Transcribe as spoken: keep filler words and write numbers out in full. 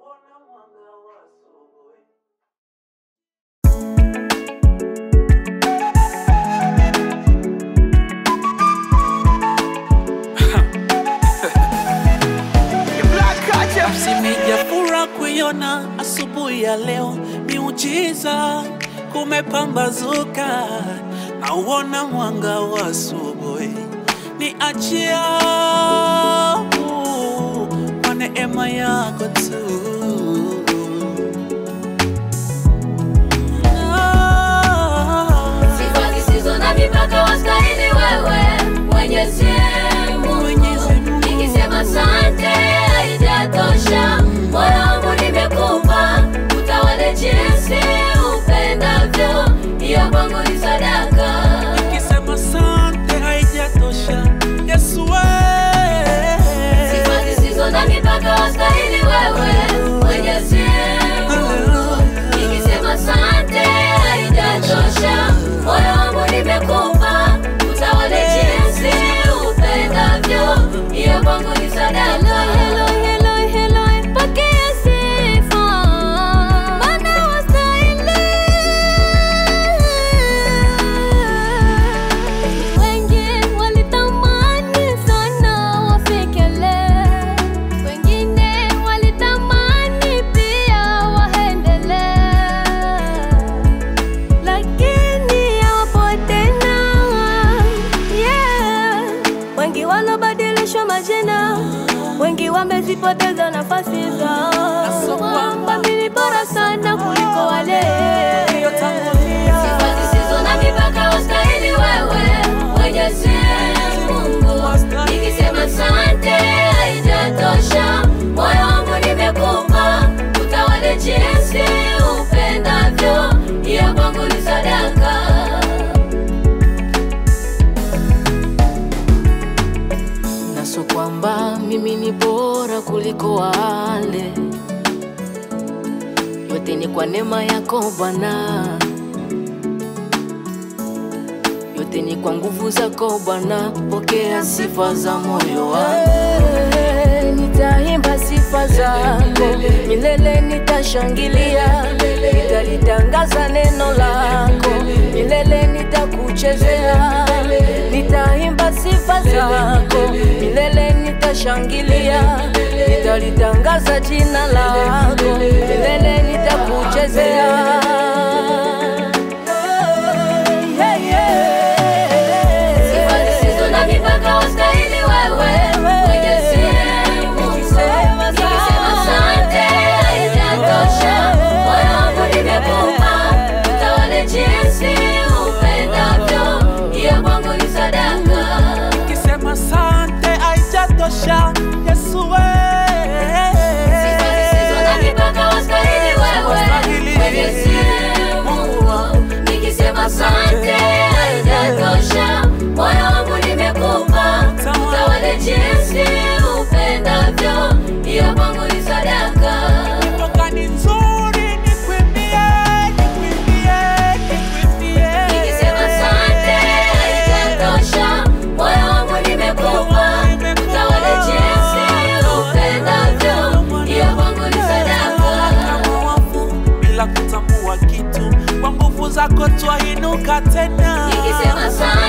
Simejafura kuiona asubuhi ya leo, miujiza kumepambazuka, na uona mwanga wa asubuhi. Ni achia kwa neema yako tu. Sifa zisizo na mipaka wastahili wewe, Mwenyezi Mungu. Nikisema asante haijatosha, moyo wangu nimekupa, utawale jinsi upendavyo, hiyo kwangu ni sadaka. Nikisema asante haijatosha, Yesu wewe. Sifa zisizo na mipaka wastahili wewe, Mwenyezi Mungu. Nikisema asante haijatosha, moyo wangu nimekupa, utawale jinsi upendavyo, hiyo kwangu ni sadaka. Wengi wamezipoteza nafasi zao, kwamba mimi bora sana kuliko wale. Sifa zisizo na mipaka wastahili wewe, Mwenyezi Mungu. Nikisema asante haijatosha, moyo wangu nimekupa, utawale jinsi upendavyo, hiyo kwangu ni sadaka. So kwamba mimi ni bora kuliko wale, yote ni kwa neema yako Bwana, yote ni kwa nguvu zako Bwana. Pokea sifa za moyo wangu, nitaimba sifa zako milele, nitashangilia, nitalitangaza neno lako milele, nitakuchezea, nitaimba sifa zako milele, nitashangilia, nitalitangaza jina lako milele, nitakuchezea. Sifa zisizo na mipaka wastahili wewe, Mwenyezi Mungu. Nikisema asante haijatosha, moyo wangu nimekupa, utawale jinsi upendavyo, hiyo kwangu ni sadaka. Nikisema asante haijatosha, Yesu wewe. Sifa zisizo na mipaka wastahili wewe, Mwenyezi Mungu. Nikisema asante haijatosha, moyo wangu nimekupa, utawale jinsi upendavyo, hiyo kwangu ni sadaka. Mipaka ni nzuri, nikwimbie, nikwimbie, nikwimbie. Nikisema asante haijatosha, moyo wangu nimekupa, utawale jinsi upendavyo, hiyo kwangu ni sadaka. Kama wafu bila kutambua kitu, kwa nguvu zako twainuka tena. Nikisema asante